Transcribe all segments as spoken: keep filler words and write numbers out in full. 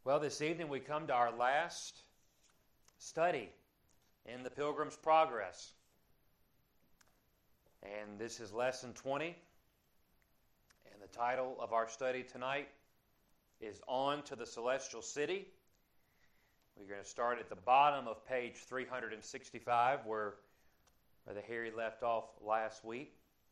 Well, this evening we come to our last study in the Pilgrim's Progress. And this is Lesson twenty. And the title of our study tonight is On to the Celestial City. We're going to start at the bottom of page three hundred sixty-five, where Brother Harry left off last week.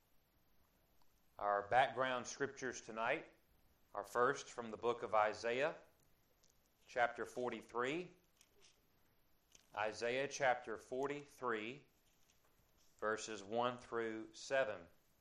Our background scriptures tonight are first from the book of Isaiah, chapter forty-three. Isaiah chapter forty-three, verses one through seven.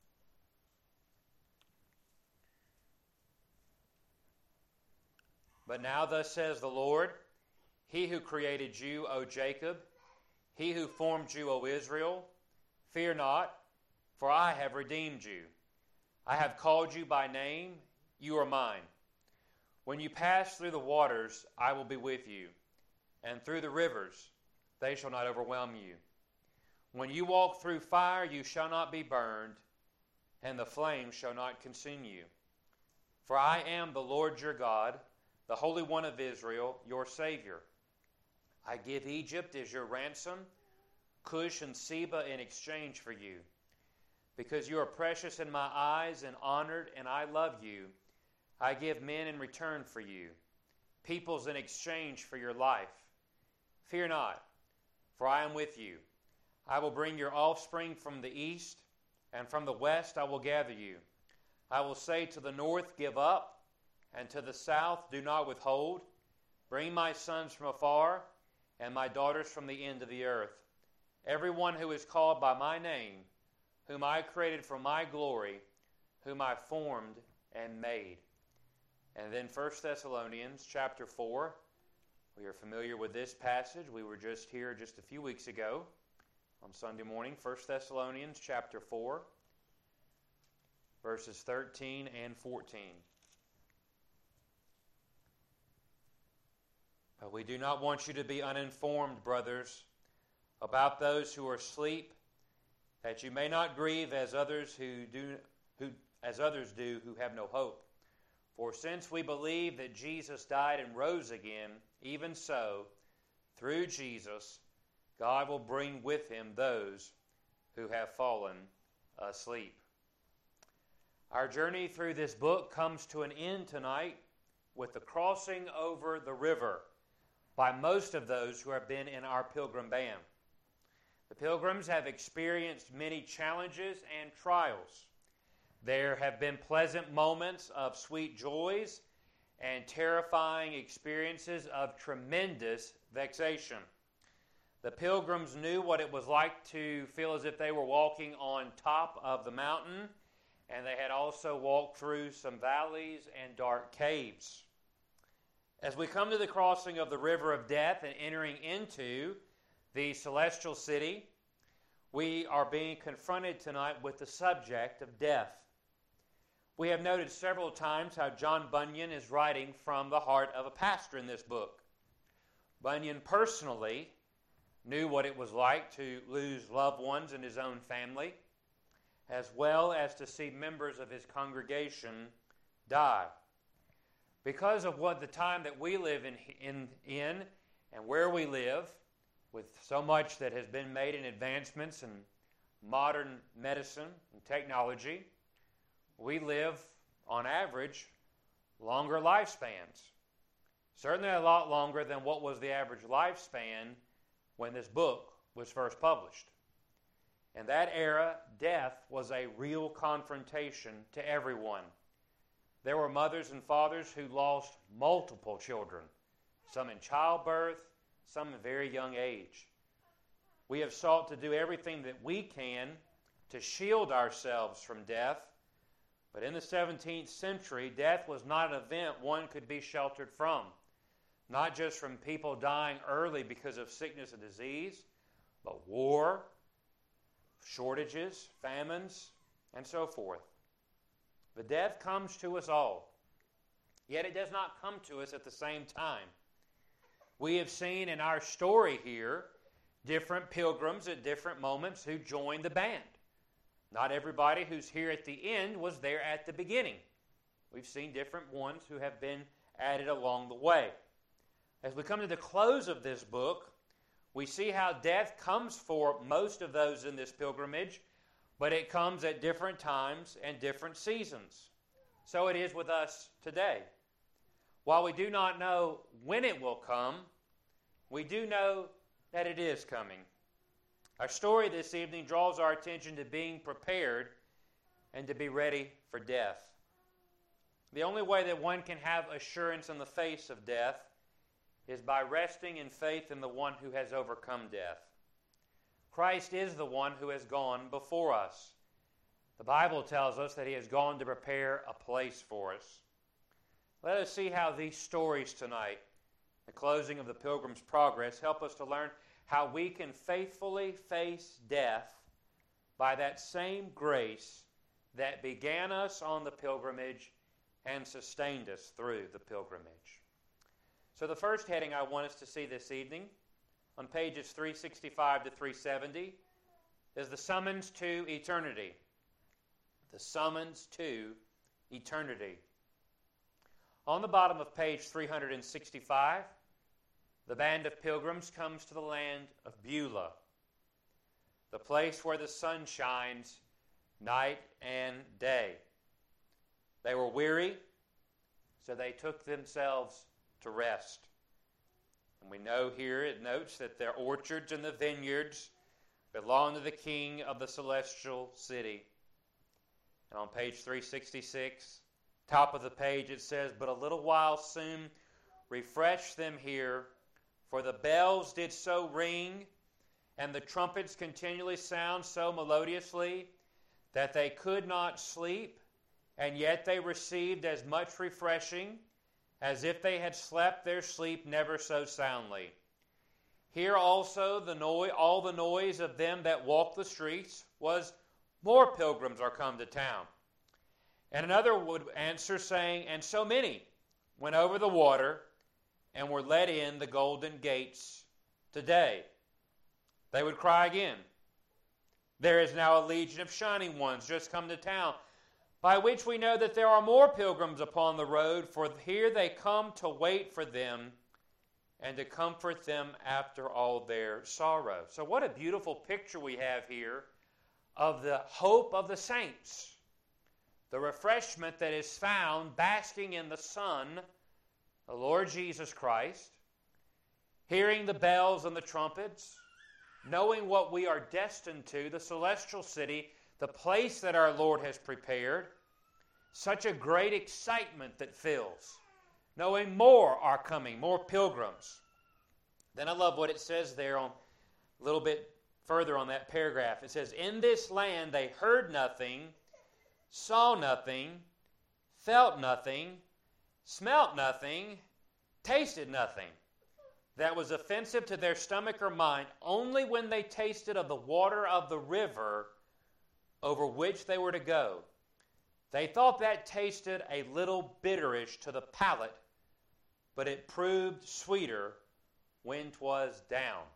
But now thus says the Lord, He who created you, O Jacob, He who formed you, O Israel, fear not, for I have redeemed you. I have called you by name, you are mine. When you pass through the waters, I will be with you, and through the rivers, they shall not overwhelm you. When you walk through fire, you shall not be burned, and the flame shall not consume you. For I am the Lord your God, the Holy One of Israel, your Savior. I give Egypt as your ransom, Cush and Seba in exchange for you. Because you are precious in my eyes and honored, and I love you, I give men in return for you, peoples in exchange for your life. Fear not, for I am with you. I will bring your offspring from the east, and from the west I will gather you. I will say to the north, give up, and to the south, do not withhold. Bring my sons from afar, and my daughters from the end of the earth. Everyone who is called by my name, whom I created for my glory, whom I formed and made. And then First Thessalonians chapter four. We are familiar with this passage. We were just here just a few weeks ago on Sunday morning. First Thessalonians chapter four, verses thirteen and fourteen. But we do not want you to be uninformed, brothers, about those who are asleep, that you may not grieve as others who do who as others do who have no hope. For since we believe that Jesus died and rose again, even so, through Jesus, God will bring with him those who have fallen asleep. Our journey through this book comes to an end tonight with the crossing over the river by most of those who have been in our pilgrim band. The pilgrims have experienced many challenges and trials. There have been pleasant moments of sweet joys and terrifying experiences of tremendous vexation. The pilgrims knew what it was like to feel as if they were walking on top of the mountain, and they had also walked through some valleys and dark caves. As we come to the crossing of the river of death and entering into the celestial city, we are being confronted tonight with the subject of death. We have noted several times how John Bunyan is writing from the heart of a pastor in this book. Bunyan personally knew what it was like to lose loved ones in his own family, as well as to see members of his congregation die. Because of what the time that we live in, in, in and where we live, with so much that has been made in advancements in modern medicine and technology, we live, on average, longer lifespans. Certainly a lot longer than what was the average lifespan when this book was first published. In that era, death was a real confrontation to everyone. There were mothers and fathers who lost multiple children, some in childbirth, some in very young age. We have sought to do everything that we can to shield ourselves from death, but in the seventeenth century, death was not an event one could be sheltered from. Not just from people dying early because of sickness and disease, but war, shortages, famines, and so forth. The death comes to us all, yet it does not come to us at the same time. We have seen in our story here different pilgrims at different moments who joined the band. Not everybody who's here at the end was there at the beginning. We've seen different ones who have been added along the way. As we come to the close of this book, we see how death comes for most of those in this pilgrimage, but it comes at different times and different seasons. So it is with us today. While we do not know when it will come, we do know that it is coming. Our story this evening draws our attention to being prepared and to be ready for death. The only way that one can have assurance in the face of death is by resting in faith in the one who has overcome death. Christ is the one who has gone before us. The Bible tells us that He has gone to prepare a place for us. Let us see how these stories tonight, the closing of the Pilgrim's Progress, help us to learn how we can faithfully face death by that same grace that began us on the pilgrimage and sustained us through the pilgrimage. So the first heading I want us to see this evening, on pages three sixty-five to three seventy, is the summons to eternity. The summons to eternity. On the bottom of page three sixty-five, the band of pilgrims comes to the land of Beulah, the place where the sun shines night and day. They were weary, so they took themselves to rest. And we know here it notes that their orchards and the vineyards belong to the King of the celestial city. And on page three sixty-six, top of the page, it says, "But a little while soon refreshed them here, for the bells did so ring, and the trumpets continually sound so melodiously, that they could not sleep, and yet they received as much refreshing as if they had slept their sleep never so soundly. Here also the noise, all the noise of them that walk the streets was, more pilgrims are come to town. And another would answer, saying, And so many went over the water and were let in the golden gates today. They would cry again, There is now a legion of shining ones just come to town, by which we know that there are more pilgrims upon the road, for here they come to wait for them and to comfort them after all their sorrow." So what a beautiful picture we have here of the hope of the saints, the refreshment that is found basking in the Son, the Lord Jesus Christ, hearing the bells and the trumpets, knowing what we are destined to, the celestial city, the place that our Lord has prepared. Such a great excitement that fills, knowing more are coming, more pilgrims. Then I love what it says there on a little bit further on that paragraph. It says, "In this land they heard nothing, saw nothing, felt nothing, smelt nothing, tasted nothing that was offensive to their stomach or mind, only when they tasted of the water of the river over which they were to go. They thought that tasted a little bitterish to the palate, but it proved sweeter when 'twas down."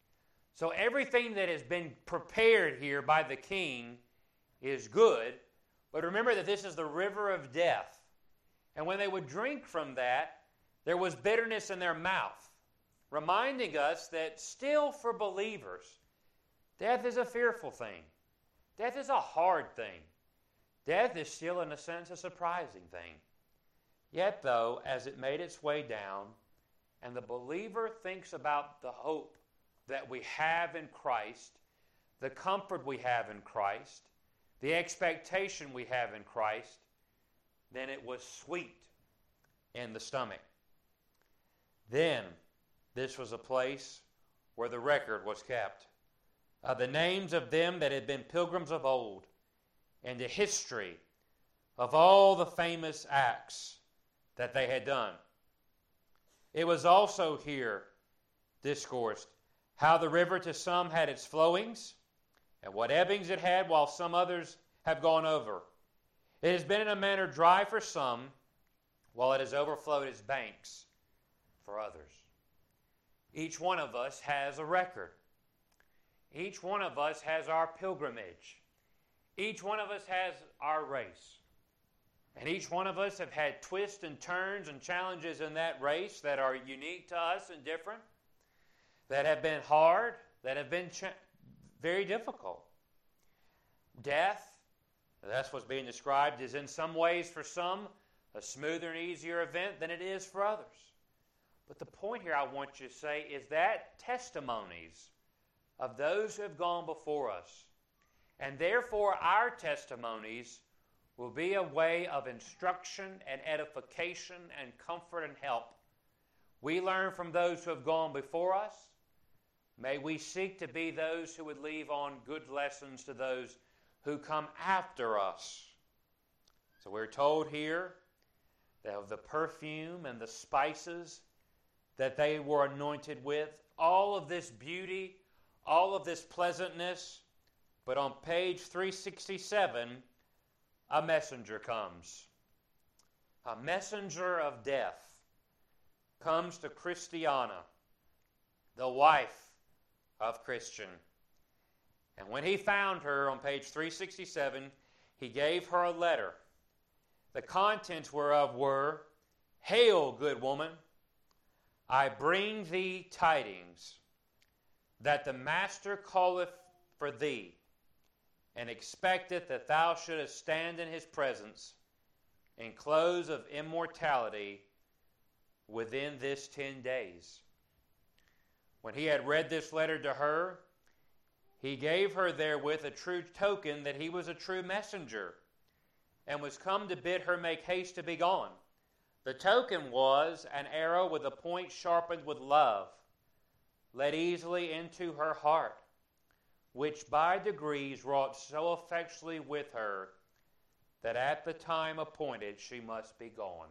So everything that has been prepared here by the King is good, but remember that this is the river of death. And when they would drink from that, there was bitterness in their mouth, reminding us that still for believers, death is a fearful thing. Death is a hard thing. Death is still, in a sense, a surprising thing. Yet, though, as it made its way down, and the believer thinks about the hope that we have in Christ, the comfort we have in Christ, the expectation we have in Christ, then it was sweet in the stomach. Then, this was a place where the record was kept of the names of them that had been pilgrims of old, and the history of all the famous acts that they had done. It was also here discoursed how the river to some had its flowings, and what ebbings it had, while some others have gone over. It has been in a manner dry for some, while it has overflowed its banks for others. Each one of us has a record. Each one of us has our pilgrimage. Each one of us has our race. And each one of us have had twists and turns and challenges in that race that are unique to us and different, that have been hard, that have been cha- very difficult. Death, that's what's being described, is in some ways for some a smoother and easier event than it is for others. But the point here I want you to say is that testimonies of those who have gone before us, and therefore our testimonies will be a way of instruction and edification and comfort and help. We learn from those who have gone before us. May we seek to be those who would leave on good lessons to those who come after us. So we're told here that of the perfume and the spices that they were anointed with, all of this beauty, all of this pleasantness, but on page three sixty-seven, a messenger comes. A messenger of death comes to Christiana, the wife of Christian. And when he found her on page three sixty-seven, he gave her a letter, the contents whereof were, "Hail, good woman, I bring thee tidings that the Master calleth for thee, and expecteth that thou shouldest stand in his presence in close of immortality within this ten days. When he had read this letter to her, he gave her therewith a true token that he was a true messenger, and was come to bid her make haste to be gone. The token was an arrow with a point sharpened with love, let easily into her heart, which by degrees wrought so effectually with her that at the time appointed she must be gone."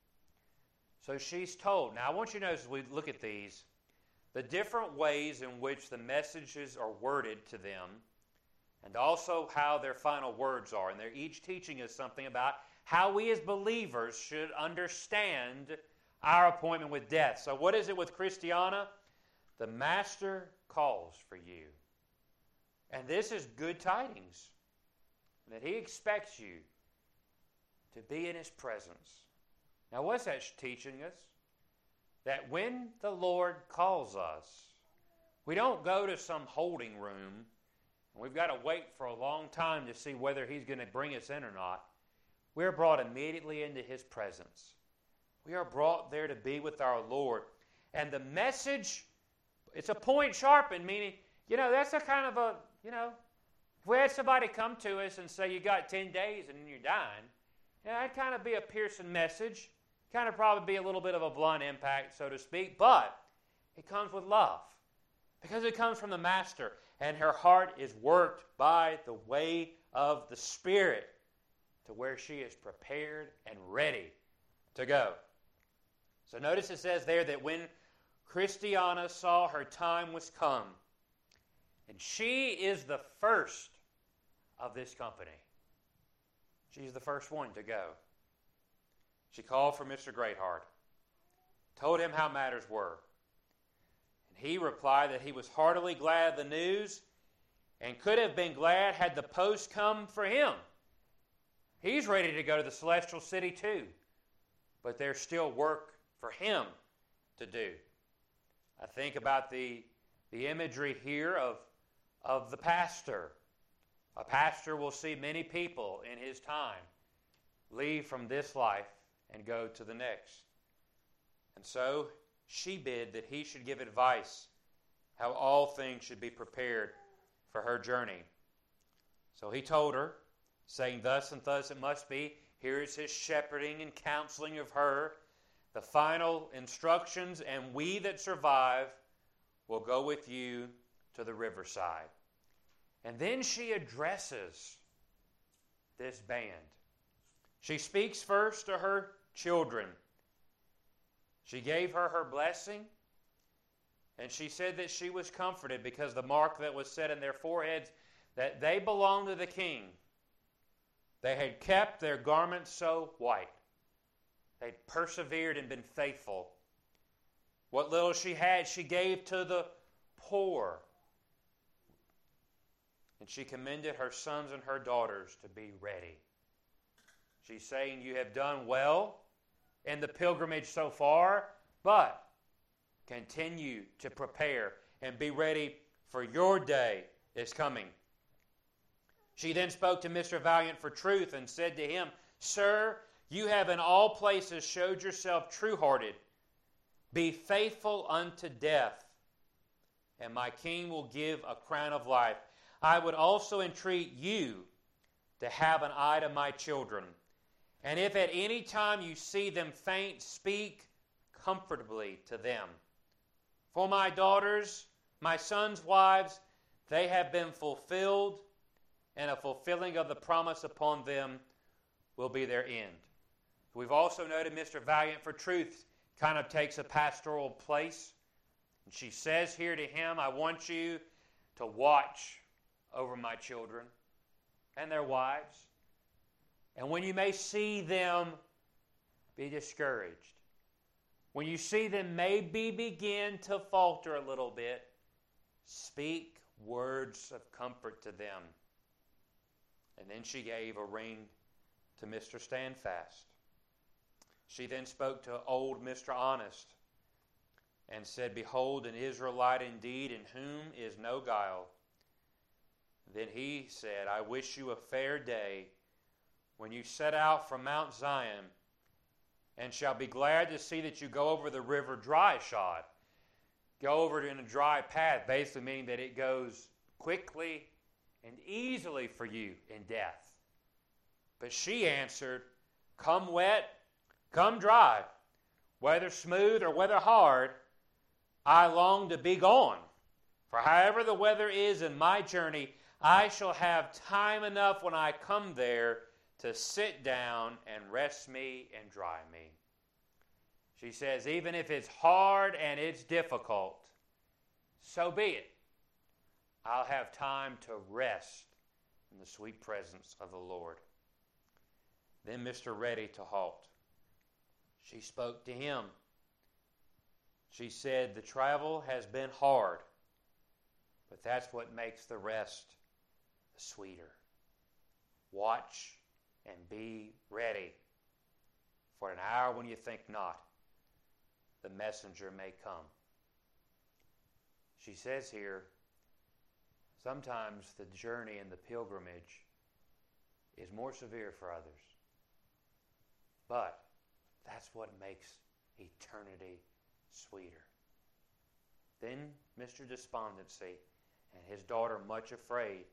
So she's told. Now I want you to notice as we look at these, the different ways in which the messages are worded to them, and also how their final words are. And they're each teaching us something about how we as believers should understand our appointment with death. So what is it with Christiana? The Master calls for you. And this is good tidings, that he expects you to be in his presence. Now what's that teaching us? That when the Lord calls us, we don't go to some holding room, and we've got to wait for a long time to see whether he's going to bring us in or not. We're brought immediately into his presence. We are brought there to be with our Lord. And the message, it's a point sharpened, meaning, you know, that's a kind of a, you know, if we had somebody come to us and say, you got ten days and then you're dying, yeah, that'd kind of be a piercing message. Kind of probably be a little bit of a blunt impact, so to speak, but it comes with love because it comes from the Master, and her heart is worked by the way of the Spirit to where she is prepared and ready to go. So notice it says there that when Christiana saw her time was come, and she is the first of this company. She's the first one to go. She called for Mister Greatheart, told him how matters were. And he replied that he was heartily glad of the news and could have been glad had the post come for him. He's ready to go to the celestial city too, but there's still work for him to do. I think about the, the imagery here of, of the pastor. A pastor will see many people in his time leave from this life and go to the next. And so she bid that he should give advice how all things should be prepared for her journey. So he told her, saying, "Thus and thus it must be." Here is his shepherding and counseling of her, the final instructions, "And we that survive will go with you to the riverside." And then she addresses this band. She speaks first to her children. She gave her her blessing, and she said that she was comforted because the mark that was set in their foreheads, that they belonged to the King. They had kept their garments so white. They'd persevered and been faithful. What little she had, she gave to the poor. And she commended her sons and her daughters to be ready. She's saying, you have done well in the pilgrimage so far, but continue to prepare and be ready for your day is coming. She then spoke to Mister Valiant for truth and said to him, Sir, you have in all places showed yourself true-hearted. Be faithful unto death, and my king will give a crown of life. I would also entreat you to have an eye to my children. And if at any time you see them faint, speak comfortably to them. For my daughters, my sons' wives, they have been fulfilled, and a fulfilling of the promise upon them will be their end. We've also noted Mister Valiant for truth kind of takes a pastoral place. And she says here to him, I want you to watch over my children and their wives. And when you may see them be discouraged, when you see them maybe begin to falter a little bit, speak words of comfort to them. And then she gave a ring to Mister Standfast. She then spoke to old Mister Honest and said, Behold, an Israelite indeed, in whom is no guile. Then he said, I wish you a fair day when you set out from Mount Zion, and shall be glad to see that you go over the river dry shod. Go over it in a dry path, basically meaning that it goes quickly and easily for you in death. But she answered, Come wet, come dry, whether smooth or whether hard, I long to be gone. For however the weather is in my journey, I shall have time enough when I come there to sit down and rest me and dry me. She says, even if it's hard and it's difficult, so be it. I'll have time to rest in the sweet presence of the Lord. Then Mister Ready to halt. She spoke to him. She said, the travel has been hard, but that's what makes the rest sweeter. Watch and be ready, for an hour when you think not, the messenger may come. She says here, sometimes the journey and the pilgrimage is more severe for others. But that's what makes eternity sweeter. Then Mister Despondency and his daughter much afraid,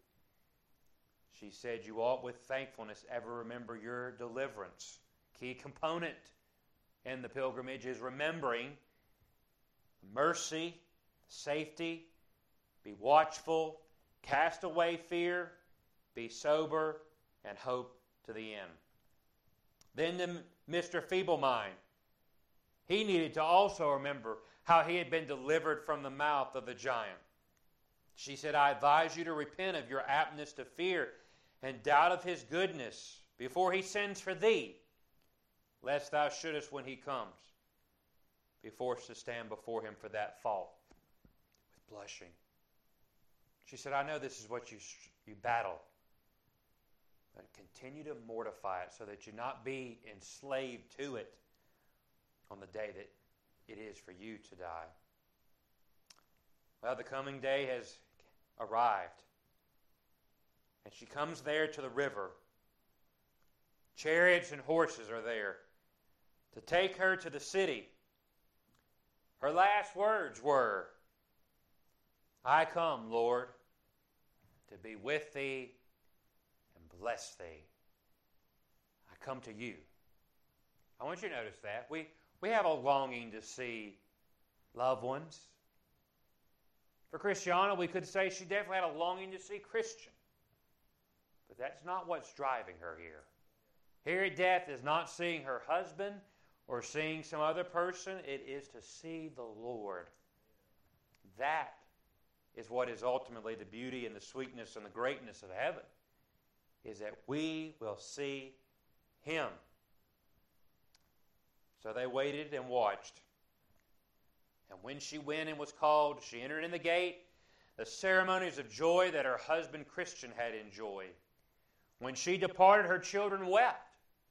she said, you ought with thankfulness ever remember your deliverance. Key component in the pilgrimage is remembering mercy, safety, be watchful, cast away fear, be sober, and hope to the end. Then to Mister Feeblemind, he needed to also remember how he had been delivered from the mouth of the giant. She said, I advise you to repent of your aptness to fear and doubt of his goodness before he sends for thee, lest thou shouldest, when he comes, be forced to stand before him for that fault with blushing. She said, I know this is what you, you battle, but continue to mortify it so that you not be enslaved to it on the day that it is for you to die. Well, the coming day has arrived. And she comes there to the river. Chariots and horses are there to take her to the city. Her last words were, I come, Lord, to be with thee and bless thee. I come to you. I want you to notice that. We, we have a longing to see loved ones. For Christiana, we could say she definitely had a longing to see Christian. But that's not what's driving her here. Here at death is not seeing her husband or seeing some other person. It is to see the Lord. That is what is ultimately the beauty and the sweetness and the greatness of heaven, is that we will see Him. So they waited and watched. And when she went and was called, she entered in the gate, the ceremonies of joy that her husband Christian had enjoyed. When she departed, her children wept.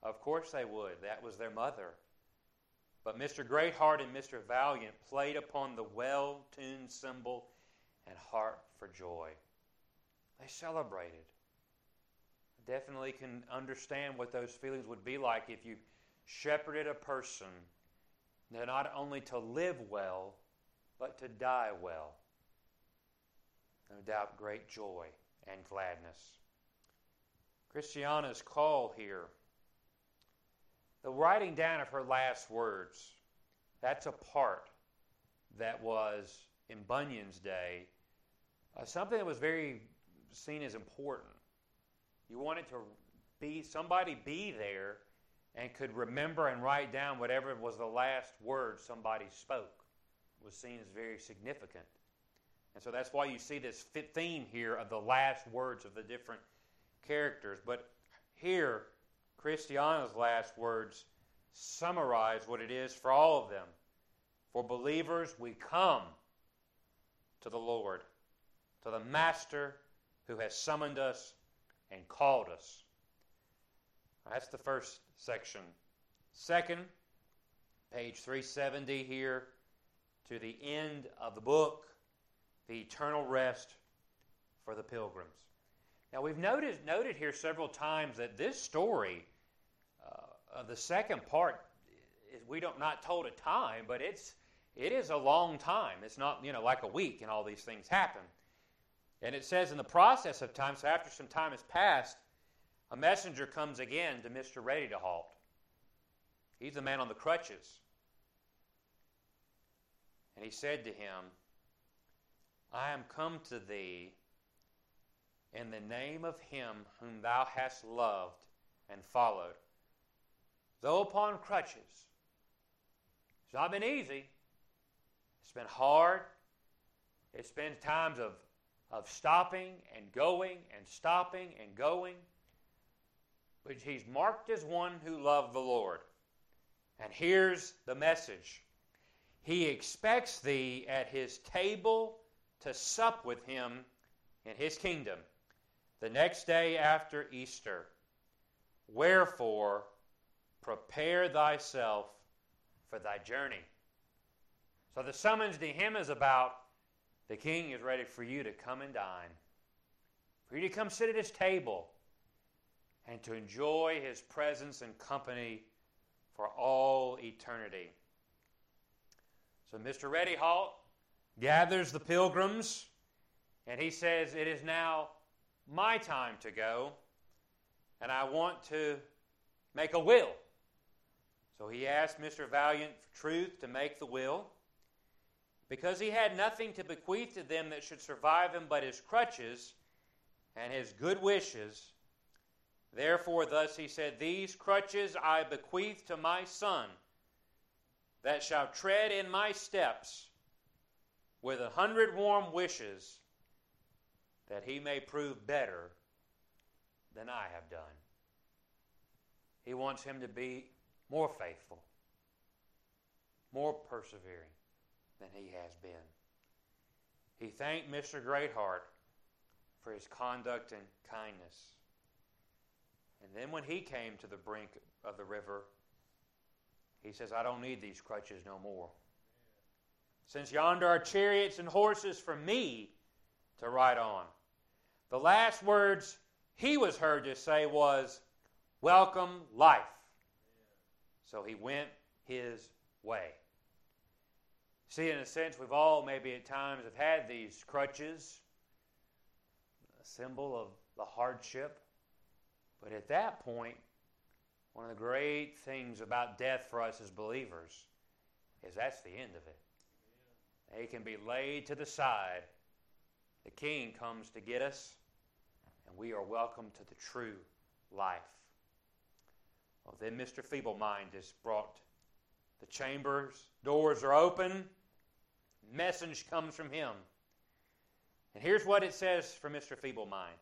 Of course they would. That was their mother. But Mister Greatheart and Mister Valiant played upon the well-tuned cymbal and harp for joy. They celebrated. I definitely can understand what those feelings would be like if you shepherded a person not only to live well, but to die well. No doubt great joy and gladness. Christiana's call here, the writing down of her last words, that's a part that was, in Bunyan's day, uh, something that was very seen as important. You wanted to be, somebody be there and could remember and write down whatever was the last word somebody spoke. It was seen as very significant. And so that's why you see this theme here of the last words of the different characters. But here, Christiana's last words summarize what it is for all of them. For believers, we come to the Lord, to the Master who has summoned us and called us. That's the first section. Second, page three seventy here, to the end of the book, the eternal rest for the pilgrims. Now we've noted, noted here several times that this story, uh, uh, the second part, is we don't not told a time, but it's it is a long time. It's not, you know, like a week and all these things happen. And it says in the process of time, so after some time has passed, a messenger comes again to Mister Ready to Halt. He's the man on the crutches. And he said to him, I am come to thee in the name of him whom thou hast loved and followed. Though upon crutches. It's not been easy. It's been hard. It's been times of, of stopping and going and stopping and going. But he's marked as one who loved the Lord. And here's the message. He expects thee at his table to sup with him in his kingdom the next day after Easter. Wherefore, prepare thyself for thy journey. So the summons to him is about the king is ready for you to come and dine, for you to come sit at his table and to enjoy his presence and company for all eternity. So Mister Ready Halt gathers the pilgrims, and he says, it is now my time to go, and I want to make a will. So he asked Mister Valiant for truth to make the will, because he had nothing to bequeath to them that should survive him but his crutches and his good wishes. Therefore, thus he said, these crutches I bequeath to my son, that shall tread in my steps with a hundred warm wishes, that he may prove better than I have done. He wants him to be more faithful, more persevering than he has been. He thanked Mister Greatheart for his conduct and kindness. And then when he came to the brink of the river, he says, I don't need these crutches no more. Since yonder are chariots and horses for me to ride on. The last words he was heard to say was, welcome life. So he went his way. See, in a sense, we've all maybe at times have had these crutches, a symbol of the hardship. But at that point, one of the great things about death for us as believers is that's the end of it. It can be laid to the side. The King comes to get us, and we are welcome to the true life. Well, then Mister Feeble-Mind is brought. The chambers, doors are open. Message comes from him. And here's what it says for Mister Feeble-Mind.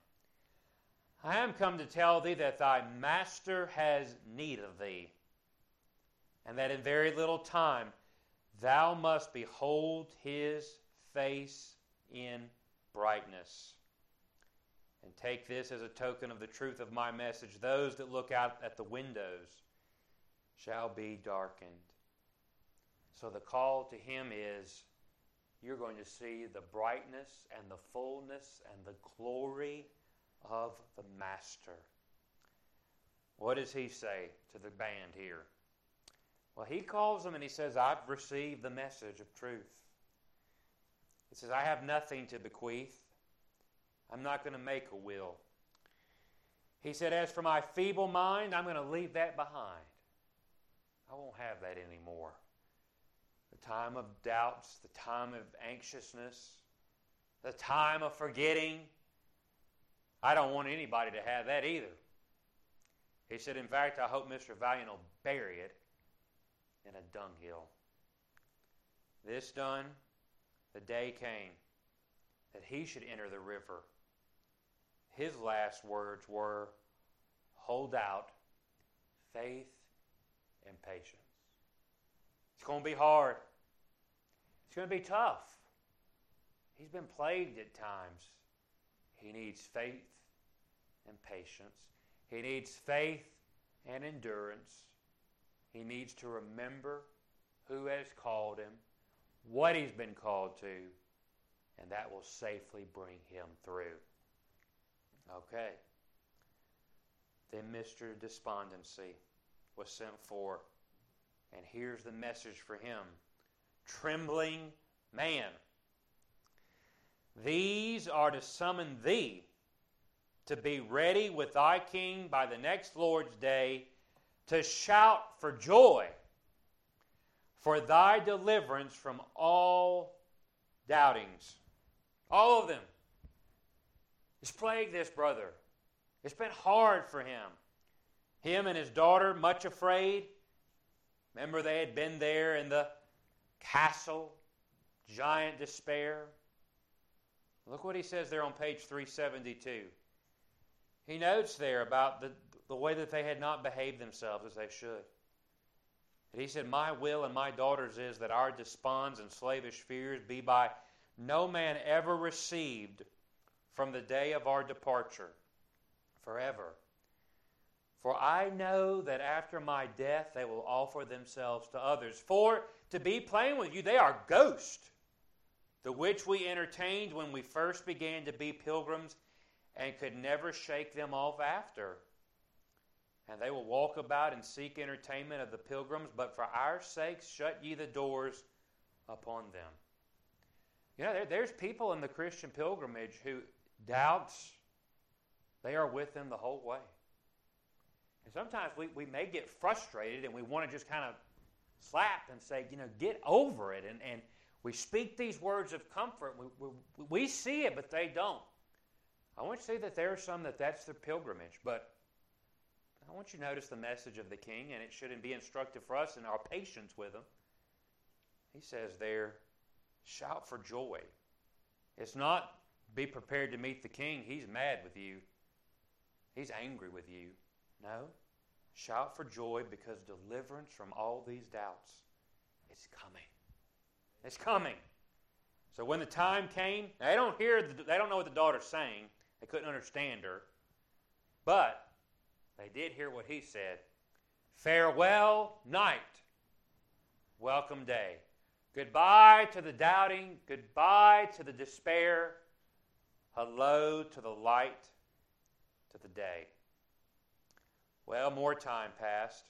I am come to tell thee that thy master has need of thee, and that in very little time thou must behold his face in brightness. And take this as a token of the truth of my message. Those that look out at the windows shall be darkened. So the call to him is, you're going to see the brightness and the fullness and the glory of the Master. What does he say to the band here? Well, he calls them and he says, I've received the message of truth. He says, I have nothing to bequeath. I'm not going to make a will. He said, as for my feeble mind, I'm going to leave that behind. I won't have that anymore. The time of doubts, the time of anxiousness, the time of forgetting. I don't want anybody to have that either. He said, in fact, I hope Mister Valiant will bury it in a dunghill. This done, the day came that he should enter the river. His last words were, hold out faith and patience. It's going to be hard. It's going to be tough. He's been plagued at times. He needs faith and patience. He needs faith and endurance. He needs to remember who has called him, what he's been called to, and that will safely bring him through. Okay. Then Mister Despondency was sent for. And here's the message for him. Trembling man, these are to summon thee to be ready with thy king by the next Lord's day, to shout for joy for thy deliverance from all doubtings. All of them. It's plagued this brother. It's been hard for him. Him and his daughter, much afraid. Remember, they had been there in the castle, giant despair. Look what he says there on page three seventy-two. He notes there about the, the way that they had not behaved themselves as they should. And he said, my will and my daughter's is that our desponds and slavish fears be by no man ever received from the day of our departure forever. For I know that after my death they will offer themselves to others. For, to be plain with you, they are ghosts, the which we entertained when we first began to be pilgrims, and could never shake them off after. And they will walk about and seek entertainment of the pilgrims, but for our sakes shut ye the doors upon them. You know, there, there's people in the Christian pilgrimage who doubts, they are with them the whole way. And sometimes we, we may get frustrated and we want to just kind of slap and say, you know, get over it. And, and we speak these words of comfort. We, we, we see it, but they don't. I want you to see that there are some that that's their pilgrimage. But I want you to notice the message of the King, and it shouldn't be instructive for us in our patience with him. He says there, shout for joy. It's not be prepared to meet the King. He's mad with you. He's angry with you. No. Shout for joy because deliverance from all these doubts is coming. It's coming. So when the time came, they don't hear, the, they don't know what the daughter's saying. They couldn't understand her. But they did hear what he said. Farewell, night. Welcome, day. Goodbye to the doubting. Goodbye to the despair. Hello to the light, to the day. Well, more time passed.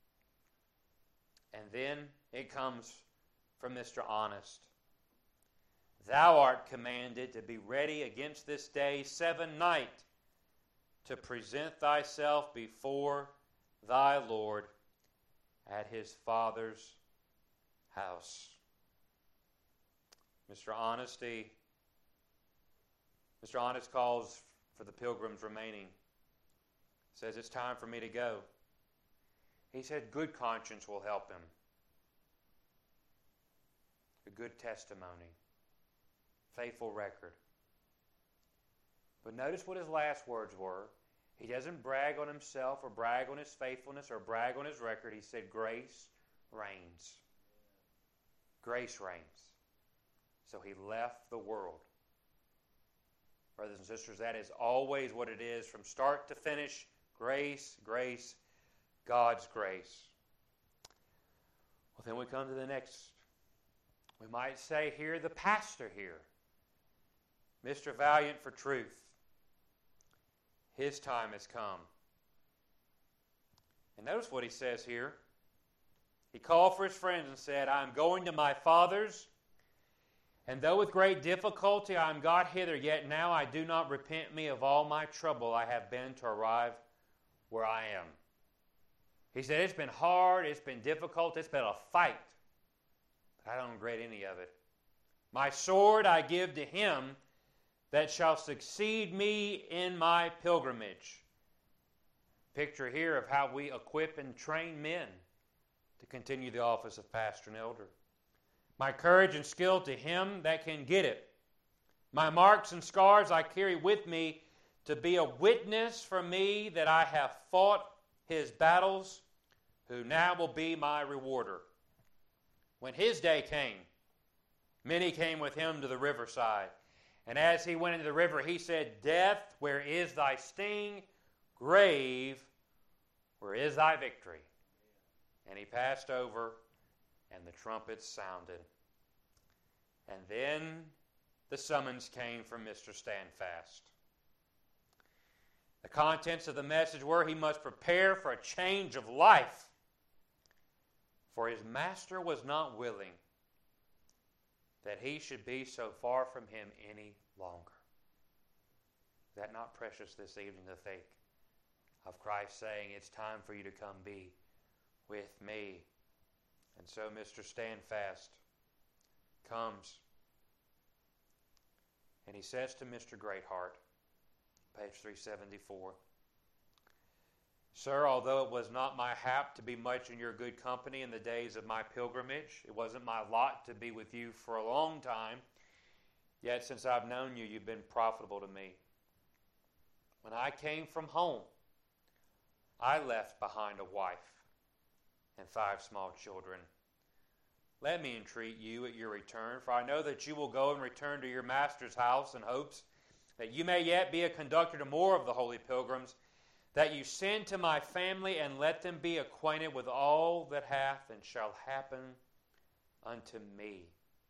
And then it comes from Mister Honest. Thou art commanded to be ready against this day, seven night, to present thyself before thy Lord at his Father's house. Mister Honesty, Mister Honest calls for the pilgrims remaining. Says, it's time for me to go. He said, good conscience will help him. A good testimony. Faithful record. But notice what his last words were. He doesn't brag on himself or brag on his faithfulness or brag on his record. He said, grace reigns. Grace reigns. So he left the world. Brothers and sisters, that is always what it is from start to finish. Grace, grace, God's grace. Well, then we come to the next, we might say here, the pastor here. Mister Valiant for truth. His time has come. And notice what he says here. He called for his friends and said, I am going to my father's, and though with great difficulty I am got hither, yet now I do not repent me of all my trouble I have been to arrive where I am. He said, it's been hard, it's been difficult, it's been a fight. But I don't regret any of it. My sword I give to him that shall succeed me in my pilgrimage. Picture here of how we equip and train men to continue the office of pastor and elder. My courage and skill to him that can get it. My marks and scars I carry with me to be a witness for me that I have fought his battles, who now will be my rewarder. When his day came, many came with him to the riverside. And as he went into the river, he said, Death, where is thy sting? Grave, where is thy victory? And he passed over, and the trumpets sounded. And then the summons came from Mister Standfast. The contents of the message were he must prepare for a change of life, for his master was not willing that he should be so far from him any longer. Is that not precious this evening to think of Christ saying, it's time for you to come be with me? And so Mister Standfast comes, and he says to Mister Greatheart, page three seventy-four, Sir, although it was not my hap to be much in your good company in the days of my pilgrimage, it wasn't my lot to be with you for a long time, yet since I've known you, you've been profitable to me. When I came from home, I left behind a wife and five small children. Let me entreat you at your return, for I know that you will go and return to your master's house in hopes that you may yet be a conductor to more of the holy pilgrims, that you send to my family and let them be acquainted with all that hath and shall happen unto me.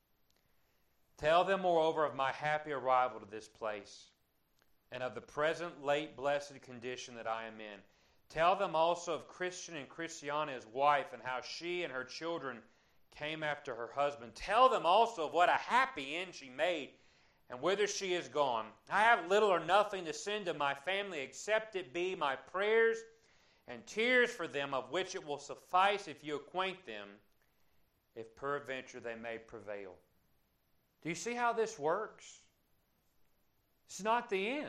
Tell them, moreover, of my happy arrival to this place, and of the present late blessed condition that I am in. Tell them also of Christian and Christiana his wife, and how she and her children came after her husband. Tell them also of what a happy end she made, and whither she is gone. I have little or nothing to send to my family, except it be my prayers and tears for them, of which it will suffice if you acquaint them, if peradventure they may prevail. Do you see how this works? It's not the end.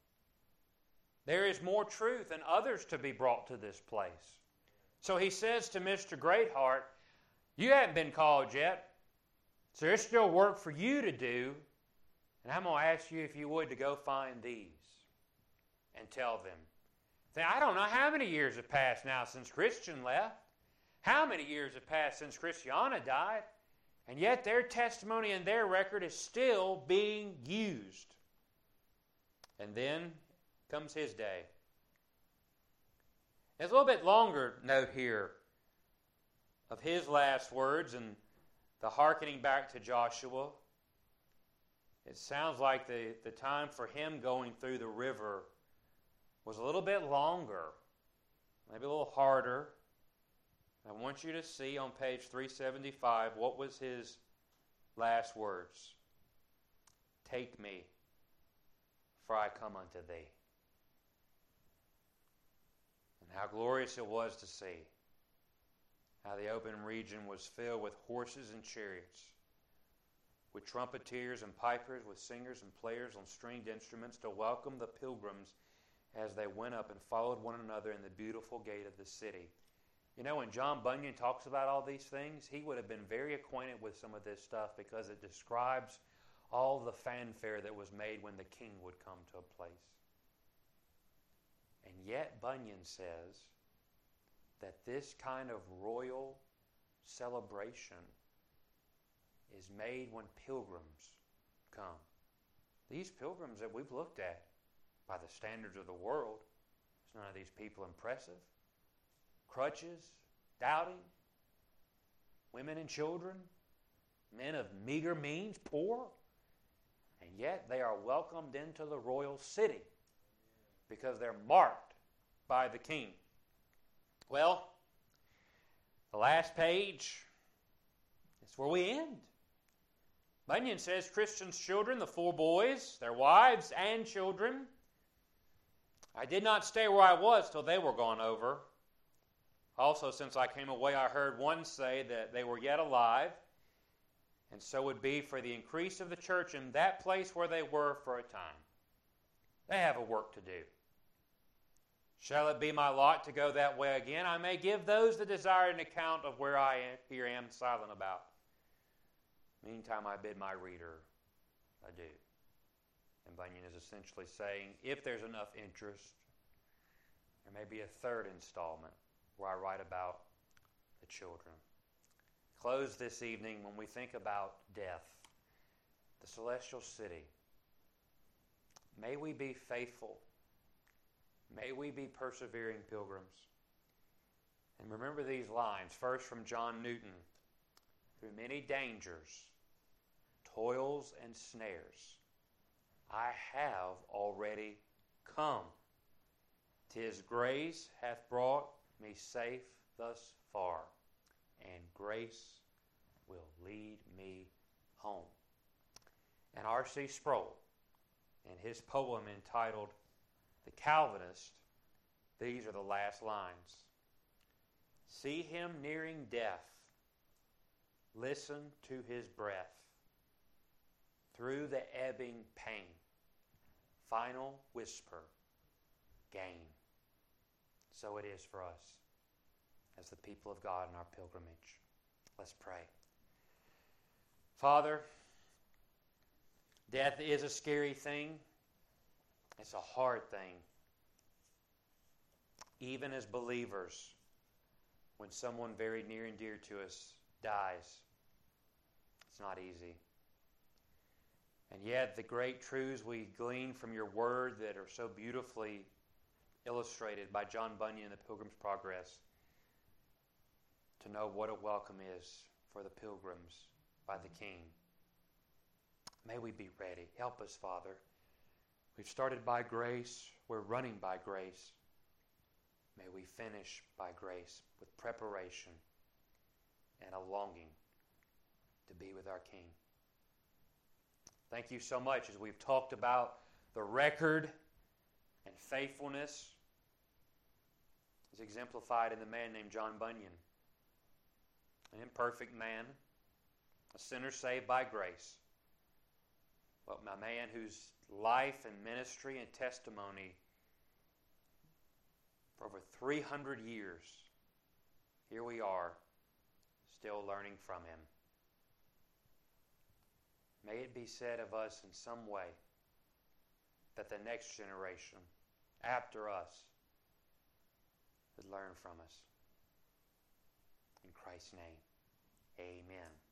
There is more truth and others to be brought to this place. So he says to Mister Greatheart, you haven't been called yet, so there's still work for you to do. And I'm going to ask you, if you would, to go find these and tell them. Say, I don't know how many years have passed now since Christian left. How many years have passed since Christiana died? And yet their testimony and their record is still being used. And then comes his day. There's a little bit longer note here of his last words and the hearkening back to Joshua. It sounds like the, the time for him going through the river was a little bit longer, maybe a little harder. I want you to see on page three seventy-five what was his last words. Take me, for I come unto thee. And how glorious it was to see how the open region was filled with horses and chariots, with trumpeters and pipers, with singers and players on stringed instruments to welcome the pilgrims as they went up and followed one another in the beautiful gate of the city. You know, when John Bunyan talks about all these things, he would have been very acquainted with some of this stuff because it describes all the fanfare that was made when the king would come to a place. And yet Bunyan says that this kind of royal celebration is made when pilgrims come. these pilgrims that we've looked at, by the standards of the world, is none of these people impressive? Crutches, doubting, women and children, men of meager means, poor, and yet they are welcomed into the royal city because they're marked by the king. Well, the last page is where we end. Bunyan says Christians' children, the four boys, their wives and children. I did not stay where I was till they were gone over. Also, since I came away, I heard one say that they were yet alive, and so would be for the increase of the church in that place where they were for a time. They have a work to do. Shall it be my lot to go that way again? I may give those that desire an account of where I here am silent about. Meantime, I bid my reader adieu. And Bunyan is essentially saying, if there's enough interest, there may be a third installment where I write about the children. Close this evening when we think about death, the celestial city. May we be faithful. May we be persevering pilgrims. And remember these lines, first from John Newton. Through many dangers, toils, and snares, I have already come. 'Tis grace hath brought me safe thus far, and grace will lead me home. And R C Sproul, in his poem entitled The Calvinist, these are the last lines. See him nearing death, listen to his breath. Through the ebbing pain, final whisper, gain. So it is for us as the people of God in our pilgrimage. Let's pray. Father, death is a scary thing. It's a hard thing. Even as believers, when someone very near and dear to us dies, it's not easy. And yet the great truths we glean from your word that are so beautifully illustrated by John Bunyan in the Pilgrim's Progress, to know what a welcome is for the pilgrims by the King. May we be ready. Help us, Father. We've started by grace. We're running by grace. May we finish by grace with preparation and a longing to be with our King. Thank you so much as we've talked about the record and faithfulness is exemplified in the man named John Bunyan. An imperfect man, a sinner saved by grace, but a man whose life and ministry and testimony for over three hundred years, here we are, still learning from him. May it be said of us in some way that the next generation after us would learn from us. In Christ's name, amen.